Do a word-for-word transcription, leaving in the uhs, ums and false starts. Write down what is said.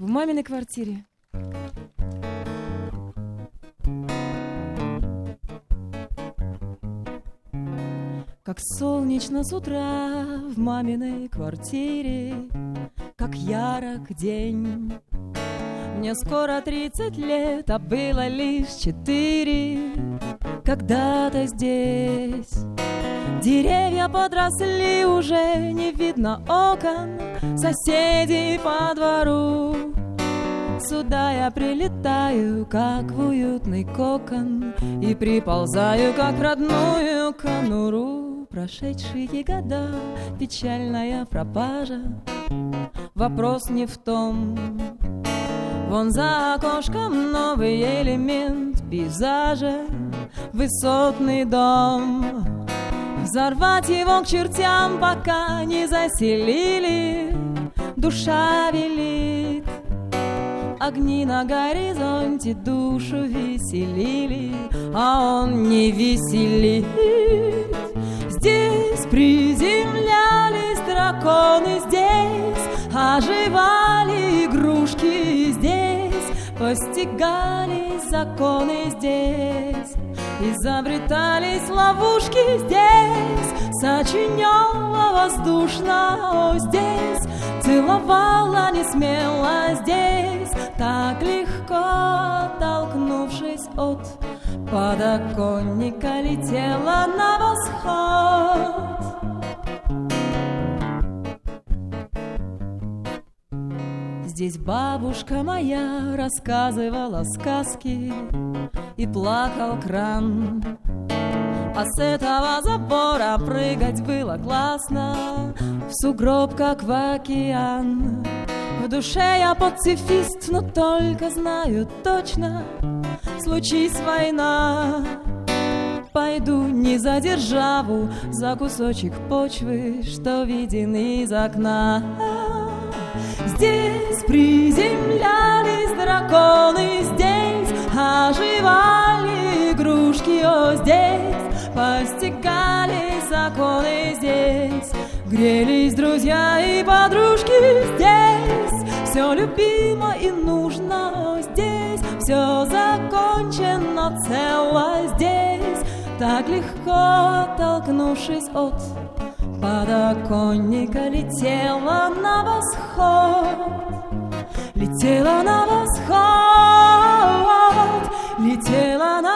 в маминой квартире. Как солнечно с утра в маминой квартире, как ярок день. Мне скоро тридцать лет, а было лишь четыре. Когда-то здесь деревья подросли, уже не видно окон соседей по двору. Сюда я прилетаю, как в уютный кокон, и приползаю, как в родную конуру. Прошедшие года, печальная пропажа, вопрос не в том. Вон за окошком новый элемент пейзажа, высотный дом. Взорвать его к чертям, пока не заселили, душа велит. Огни на горизонте душу веселили, а он не веселит. Здесь приземлялись драконы, здесь оживали игрушки, здесь постигались законы, здесь изобретались ловушки, здесь сочиняла воздушно, здесь целовала несмело, здесь так легко, толкнувшись от подоконника, летела на восход. Здесь бабушка моя рассказывала сказки, и плакал кран. А с этого забора прыгать было классно, в сугроб, как в океан. В душе я пацифист, но только знаю точно, случись война, пойду не за державу, за кусочек почвы, что виден из окна. Здесь приземлялись драконы, здесь оживали игрушки, о, здесь постигались законы, здесь грелись друзья и подружки, здесь все любимо и нужно, здесь все закончено цело, здесь так легко, толкнувшись от подоконника, летела на восход, летела на восход, летела на